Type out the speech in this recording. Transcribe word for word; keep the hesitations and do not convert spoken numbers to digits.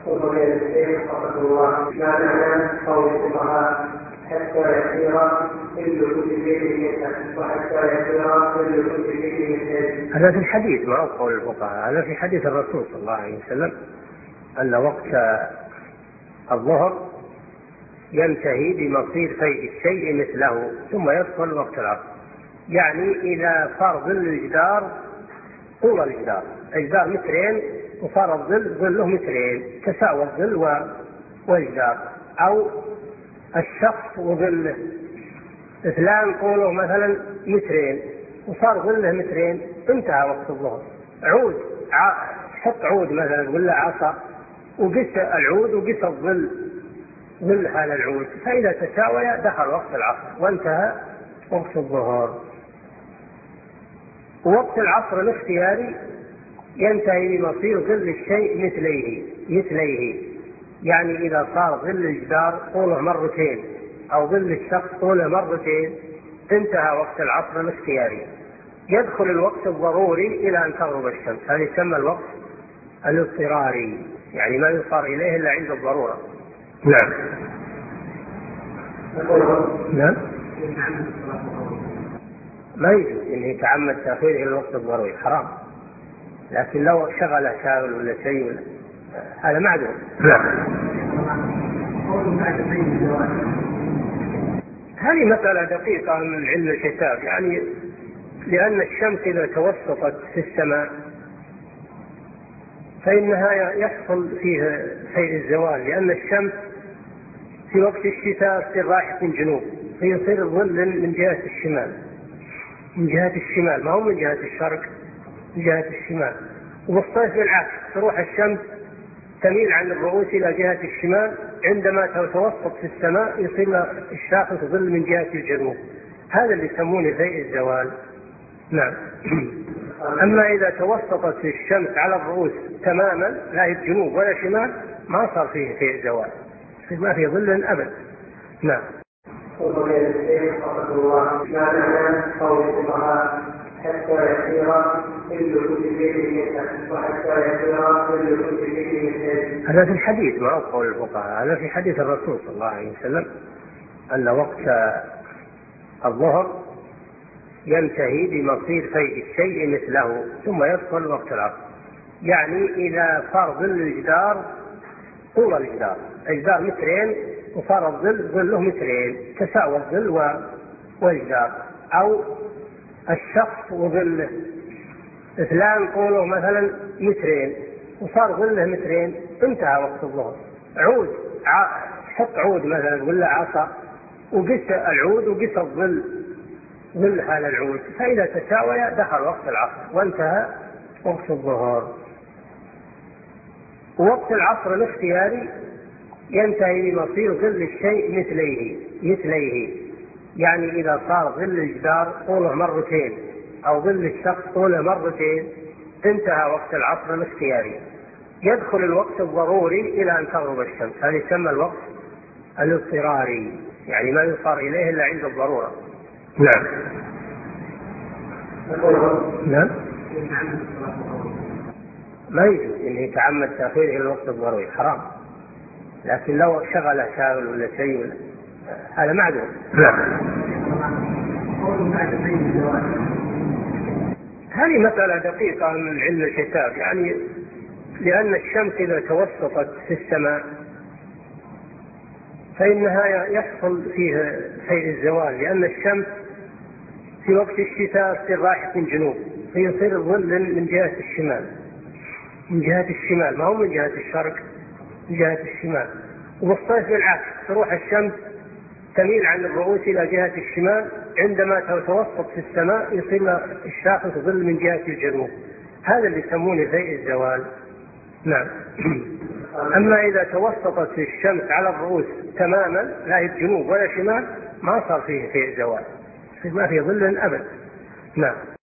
وفضيلة الشيخ حفظه الله، ما معنى قول الفقهاء حتى يصير كل كل شيء مثله وحتى يصير كل كل شيء مثله؟ هذا في الحديث، ما هو قول الفقهاء، هذا في حديث الرسول صلى الله عليه وسلم أن وقت الظهر ينتهي بمصير فيء الشيء مثله ثم يدخل وقت العصر. يعني إذا صار ظل الجدار طول الجدار، الجدار مترين وصار الظل ظله مترين، تساوى الظل والجدار، أو الشخص وظله، فلان طوله مثلا مترين وصار ظله مترين، انتهى وقت الظهر. عود، حط عود مثلا ولا عصا وقس العود وقس الظل ظل هذا العود، فإذا تساوي دخل وقت العصر وانتهى وقت الظهر. ووقت العصر الاختياري ينتهي بمصير ظل الشيء مثليه مثليه يعني إذا صار ظل الجدار طوله مرتين أو ظل الشخص طوله مرتين انتهى وقت العصر الاختياري. يدخل الوقت الضروري إلى أن تغرب الشمس، هذا يسمى الوقت الاضطراري، يعني ما يصار إليه إلا عند الضرورة. نعم. نعم. ما يجوز إنه يتعمد تأخيره إلى الوقت الضروري، حرام، لكن لو شغله شاغل ولا شيء ولا هذا معذور. نعم. هذه مسألة دقيقة من علم الحساب، يعني لأن الشمس إذا توسطت في السماء فإنها يحصل فيها فيء الزوال، لأن الشمس في وقت الشتاء تصير رايحة الجنوب فيصير الظل من جهة الشمال، من جهة الشمال، ما هو من جهة الشرق، من جهة الشمال. وبالصيف بالعكس، تروح الشمس تميل عن الرؤوس إلى جهة الشمال، عندما تتوسط في السماء يصير الشاخص ظل من جهة الجنوب، هذا اللي يسمونه فيء الزوال. نعم. أما إذا توسطت الشمس على الرؤوس تماما لا هي جنوب ولا شمال ما صار فيه فيء زوال، ما فيه ظل أبد. نعم. وفضيلة الشيخ حفظه الله، ما معنى قول الفقهاء حتى يصير كل كل شيء مثله وحتى يصير كل كل شيء مثله؟ هذا في الحديث، ما هو قول الفقهاء، هذا في حديث الرسول صلى الله عليه وسلم أن وقت الظهر ينتهي بمصير فيء الشيء مثله ثم يدخل وقت العصر. يعني إذا صار ظل الجدار طول الجدار، الجدار مترين وصار الظل ظله مترين، تساوى الظل والجدار، أو الشخص وظله، فلان طوله مثلا مترين وصار ظله مترين، انتهى وقت الظهر. عود، حط عود مثلا ولا عصا وقس العود وقس الظل ظل هذا العود، فإذا تساوي دخل وقت العصر وانتهى وقت الظهر. ووقت العصر الاختياري ينتهي بمصير ظل الشيء مثليه مثليه يعني إذا صار ظل الجدار طوله مرتين أو ظل الشخص طوله مرتين انتهى وقت العصر الاختياري. يدخل الوقت الضروري إلى أن تغرب الشمس، هذا يسمى الوقت الاضطراري، يعني ما يصار إليه إلا عند الضرورة. نعم. نعم. ما يجوز إنه يتعمد تأخيره إلى الوقت الضروري، حرام، لكن لو شغله شاغل ولا شيء ولا هذا معذور. نعم. هذه مسألة دقيقة من علم الحساب، يعني لأن الشمس إذا توسطت في السماء فإنها يحصل فيها فيء الزوال، لأن الشمس في وقت الشتاء تصير رايحة الجنوب فيصير الظل من جهة الشمال، من جهة الشمال، ما هو من جهة الشرق، من جهة الشمال. وبالصيف بالعكس، تروح الشمس تميل عن الرؤوس إلى جهة الشمال، عندما تتوسط في السماء يصير الشاخص ظل من جهة الجنوب، هذا اللي يسمونه فيء الزوال. نعم. أما إذا توسطت الشمس على الرؤوس تماما لا هي جنوب ولا شمال ما صار فيه فيء زوال، ما فيه ظل أبد. نعم.